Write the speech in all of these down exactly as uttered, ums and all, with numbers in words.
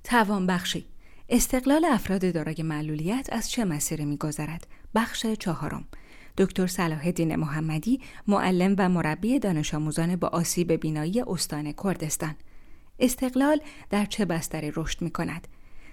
توانبخشی، استقلال افراد دارای معلولیت از چه مسیری می‌گذرد؟ بخش چهارم. دکتر صلاح الدین محمدی، معلم و مربی دانش آموزان با آسیب بینایی استان کردستان. استقلال در چه بستری رشد می‌کند؟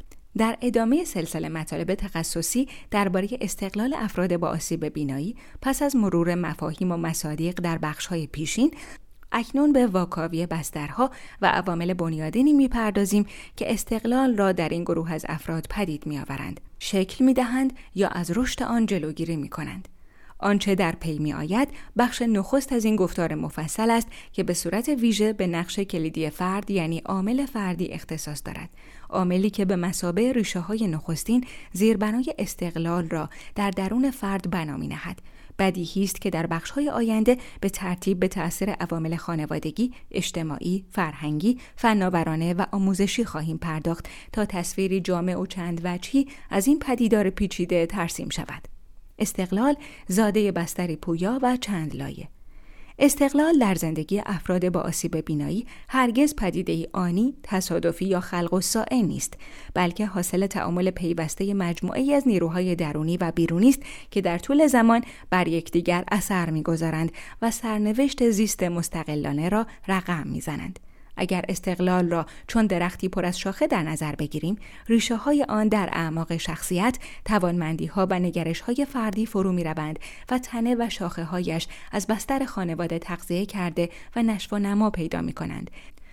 در ادامه سلسله مطالب تخصصی درباره استقلال افراد با آسیب بینایی پس از مرور مفاهیم و مصادیق در بخش‌های پیشین، اکنون به واکاوی بسترها و عوامل بنیادینی می‌پردازیم که استقلال را در این گروه از افراد پدید می‌آورند، شکل می‌دهند یا از رشد آن جلوگیری می‌کنند. آنچه در پی می‌آید بخش نخست از این گفتار مفصل است که به صورت ویژه به نقش کلیدی فرد یعنی عامل فردی اختصاص دارد، عاملی که به مثابه ریشه‌های نخستین زیربنای استقلال را در درون فرد بنا می‌نهد. بدیهی است که در بخش‌های آینده به ترتیب به تأثیر عوامل خانوادگی، اجتماعی، فرهنگی، فناورانه و آموزشی خواهیم پرداخت تا تصویری جامع و چند وجهی از این پدیدار پیچیده ترسیم شود. استقلال زاده بستری پویا و چند لایه. استقلال در زندگی افراد با آسیب بینایی هرگز پدیده‌ای آنی، تصادفی یا خلق الساعه نیست، بلکه حاصل تعامل پیوسته مجموعه‌ای از نیروهای درونی و بیرونی است که در طول زمان بر یکدیگر اثر می‌گذارند و سرنوشت زیست مستقلانه را رقم می‌زنند. اگر استقلال را چون درختی پر از شاخه در نظر بگیریم، ریشه‌های آن در اعماق شخصیت، توانمندی‌ها و نگرش‌های فردی فرو می‌روند و تنه و شاخه‌هایش از بستر خانواده تغذیه کرده و نشو و نما پیدا می‌کنند.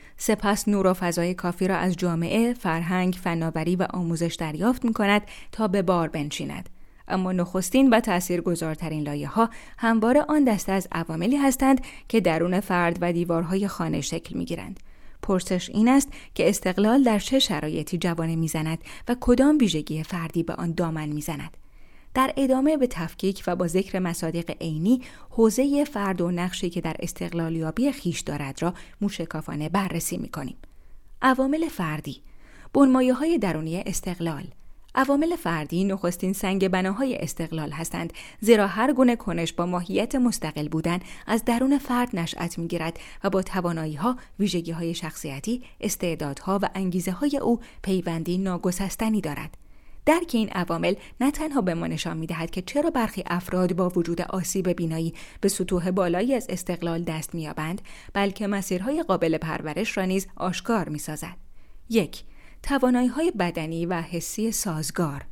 سپس نور و فضای کافی را از جامعه، فرهنگ، فناوری و آموزش دریافت می‌کند تا به بار بنشیند. اما نخستین و تأثیرگذارترین لایه‌ها همواره آن دسته از عواملی هستند که درون فرد و دیوارهای خانه شکل می‌گیرند. پرسش این است که استقلال در چه شرایطی جوانه میزند و کدام ویژگی فردی به آن دامن میزند. در ادامه به تفکیک و با ذکر مصادیق عینی، حوزه فرد و نقشی که در استقلال یابی خویش دارد را موشکافانه بررسی میکنیم. عوامل فردی، بنمایه‌های درونی استقلال. عوامل فردی نخستین سنگ بناهای استقلال هستند، زیرا هر گونه کنش با ماهیت مستقل بودن از درون فرد نشأت می‌گیرد و با توانایی‌ها، ویژگی‌های شخصیتی، استعدادها و انگیزه‌های او پیوندی ناگسستنی دارد. درک این عوامل نه تنها به ما نشان می‌دهد که چرا برخی افراد با وجود آسیب بینایی به سطوح بالایی از استقلال دست می‌یابند، بلکه مسیرهای قابل پرورش را نیز آشکار می‌سازد. یک، توانایی‌های بدنی و حسی سازگار.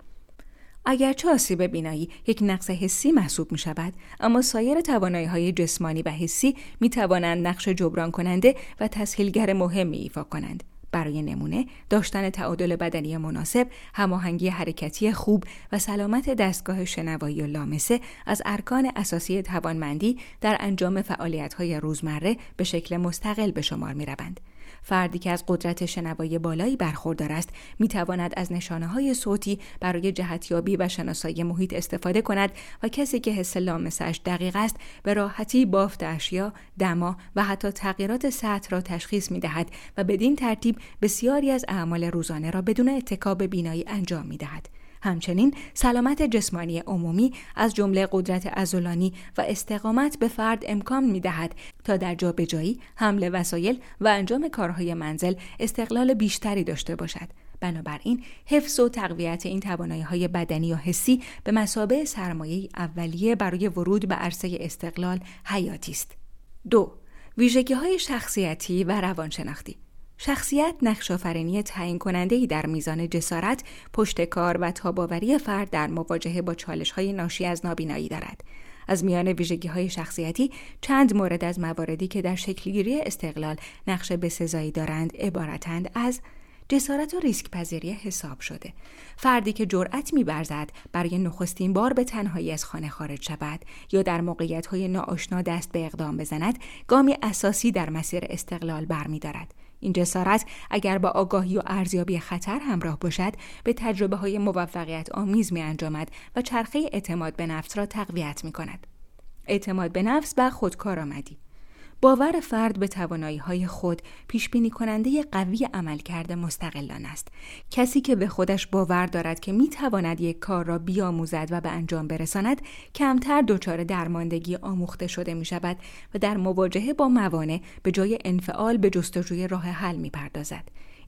اگرچه آسیب بینایی یک نقص حسی محسوب می‌شود، اما سایر توانایی‌های جسمانی و حسی می‌توانند نقش جبران کننده و تسهیلگر مهمی ایفا کنند. برای نمونه، داشتن تعادل بدنی مناسب، هماهنگی حرکتی خوب و سلامت دستگاه شنوایی و لامسه از ارکان اساسی توانمندی در انجام فعالیت‌های روزمره به شکل مستقل به شمار می‌روند. فردی که از قدرت شنوایی بالایی برخوردار است میتواند از نشانه‌های صوتی برای جهتیابی و شناسایی محیط استفاده کند و کسی که حس لامسه‌اش دقیق است به راحتی بافت اشیا، دما و حتی تغییرات سطح را تشخیص می‌دهد و بدین ترتیب بسیاری از اعمال روزانه را بدون اتکا به بینایی انجام می‌دهد. همچنین سلامت جسمانی عمومی از جمله قدرت عضلانی و استقامت به فرد امکان می‌دهد تا در جابجایی، حمل وسایل و انجام کارهای منزل استقلال بیشتری داشته باشد. بنابراین حفظ و تقویت این توانایی‌های بدنی و حسی به مثابه سرمایه اولیه برای ورود به عرصه استقلال حیاتی است. دو، ویژگی‌های شخصیتی و روانشناختی. شخصیت نقش‌آفرینی تعیین کننده‌ای در میزان جسارت، پشتکار و تاب‌آوری فرد در مواجهه با چالش‌های ناشی از نابینایی دارد. از میان ویژگی‌های شخصیتی چند مورد از مواردی که در شکل‌گیری استقلال نقش بسزایی دارند عبارتند از جسارت و ریسک پذیری حساب شده. فردی که جرأت می‌ورزد برای نخستین بار به تنهایی از خانه خارج شود یا در موقعیت‌های ناآشنا دست به اقدام بزند، گامی اساسی در مسیر استقلال برمی‌دارد. این جسارت اگر با آگاهی و ارزیابی خطر همراه باشد، به تجربه‌های موفقیت آمیز می‌انجامد و چرخه اعتماد به نفس را تقویت می‌کند. اعتماد به نفس و خودکارآمدی. باور فرد به توانایی‌های خود پیشبینی کننده قوی عملکرد مستقلانه است. کسی که به خودش باور دارد که می‌تواند یک کار را بیاموزد و به انجام برساند، کمتر دچار درماندگی آموخته شده می‌شود و در مواجهه با موانع به جای انفعال به جستجوی راه حل می‌پردازد.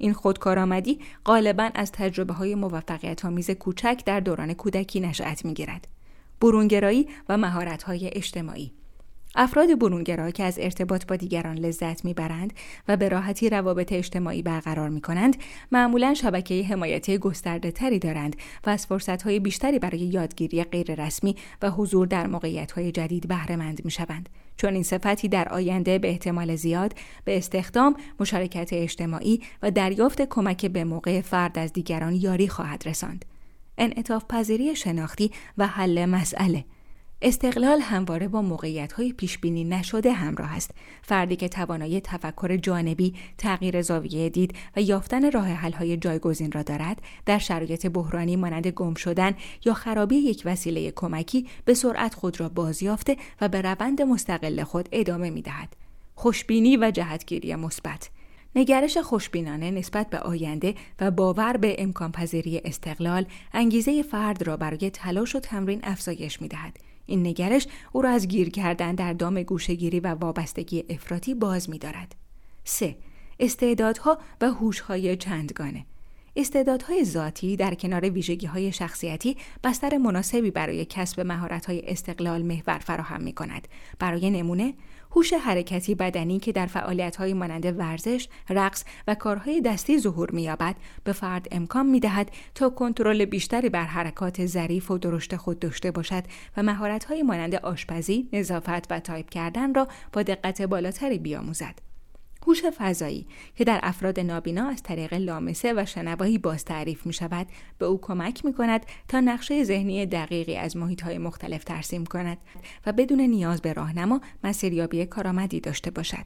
این خودکارآمدی غالباً از تجربه‌های موفقیت‌آمیز کوچک در دوران کودکی نشأت می‌گیرد. برونگرایی و مهارت‌های اجتماعی. افراد برونگرا که از ارتباط با دیگران لذت میبرند و به راحتی روابط اجتماعی برقرار میکنند، معمولاً شبکه حمایتی گسترده تری دارند و از فرصت‌های بیشتری برای یادگیری غیررسمی و حضور در موقعیت‌های جدید بهره مند میشوند. چون این صفتی در آینده به احتمال زیاد به استخدام، مشارکت اجتماعی و دریافت کمک به موقع فرد از دیگران یاری خواهد رساند. انعطاف پذیری شناختی و حل مسئله. استقلال همواره با موقعیت‌های پیش‌بینی نشده همراه است. فردی که توانایی تفکر جانبی، تغییر زاویه دید و یافتن راه حل‌های جایگزین را دارد، در شرایط بحرانی مانند گم شدن یا خرابی یک وسیله کمکی به سرعت خود را بازیافته و به روند مستقل خود ادامه می‌دهد. خوشبینی و جهتگیری مثبت. نگرش خوشبینانه نسبت به آینده و باور به امکان پذیری استقلال، انگیزه فرد را برای تلاش و تمرین افزایش می‌دهد. این نگرش او را از گیر کردن در دام گوشه‌گیری و وابستگی افراطی باز می‌دارد. سه. استعدادها و هوش‌های چندگانه. استعدادهای ذاتی در کنار ویژگی‌های شخصیتی بستر مناسبی برای کسب مهارت‌های استقلال محور فراهم می‌کند. برای نمونه، هوش حرکتی بدنی که در فعالیت‌های مانند ورزش، رقص و کارهای دستی ظهور می‌یابد، به فرد امکان می‌دهد تا کنترل بیشتری بر حرکات ظریف و درشت خود داشته باشد و مهارت‌های مانند آشپزی، نظافت و تایپ کردن را با دقت بالاتری بیاموزد. هوش فضایی که در افراد نابینا از طریق لامسه و شنوایی باز تعریف می شود، به او کمک می کند تا نقشه ذهنی دقیقی از محیط‌های مختلف ترسیم کند و بدون نیاز به راهنما مسیریابی کارآمدی داشته باشد.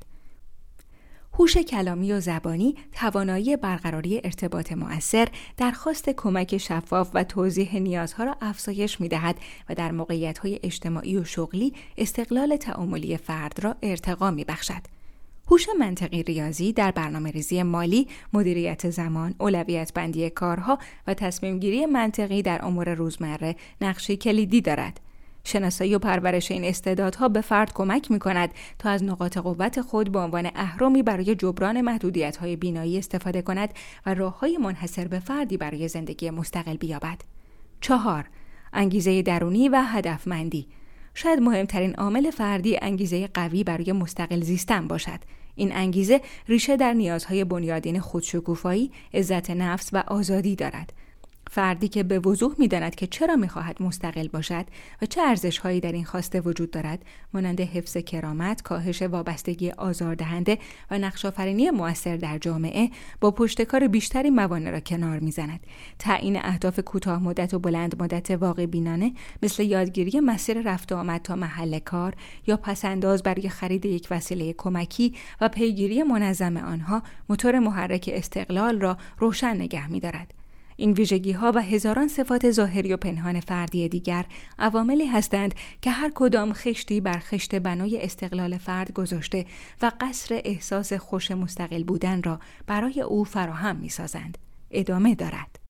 هوش کلامی و زبانی توانایی برقراری ارتباط مؤثر، درخواست کمک شفاف و توضیح نیازها را افزایش می دهد و در موقعیت‌های اجتماعی و شغلی استقلال تعاملی فرد را ارتقا می بخشد. هوش منطقی ریاضی در برنامه‌ریزی مالی، مدیریت زمان، اولویت بندی کارها و تصمیم گیری منطقی در امور روزمره نقشی کلیدی دارد. شناسایی و پرورش این استعدادها به فرد کمک می‌کند تا از نقاط قوت خود به عنوان اهرامی برای جبران محدودیت‌های بینایی استفاده کند و راه‌های منحصر به فردی برای زندگی مستقل بیابد. چهار. انگیزه درونی و هدفمندی. شاید مهمترین عامل فردی انگیزه قوی برای مستقل زیستن باشد. این انگیزه ریشه در نیازهای بنیادین خودشکوفایی، عزت نفس و آزادی دارد. فردی که به وضوح می‌داند که چرا می‌خواهد مستقل باشد و چه ارزش‌هایی در این خواسته وجود دارد، مانند حفظ کرامت، کاهش وابستگی آزاردهنده و نقش‌آفرینی مؤثر در جامعه، با پشتکار بیشتری موانع را کنار می‌زند. تعیین اهداف کوتاه مدت و بلند مدت واقع بینانه مثل یادگیری مسیر رفت و آمد تا محل کار یا پس‌انداز برای خرید یک وسیله کمکی و پیگیری منظم آنها، موتور محرک استقلال را روشن نگه می‌دارد. این ویژگی‌ها و هزاران صفات ظاهری و پنهان فردی دیگر عواملی هستند که هر کدام خشتی بر خشت بنای استقلال فرد گذاشته و قصر احساس خوش مستقل بودن را برای او فراهم می‌سازند. ادامه دارد.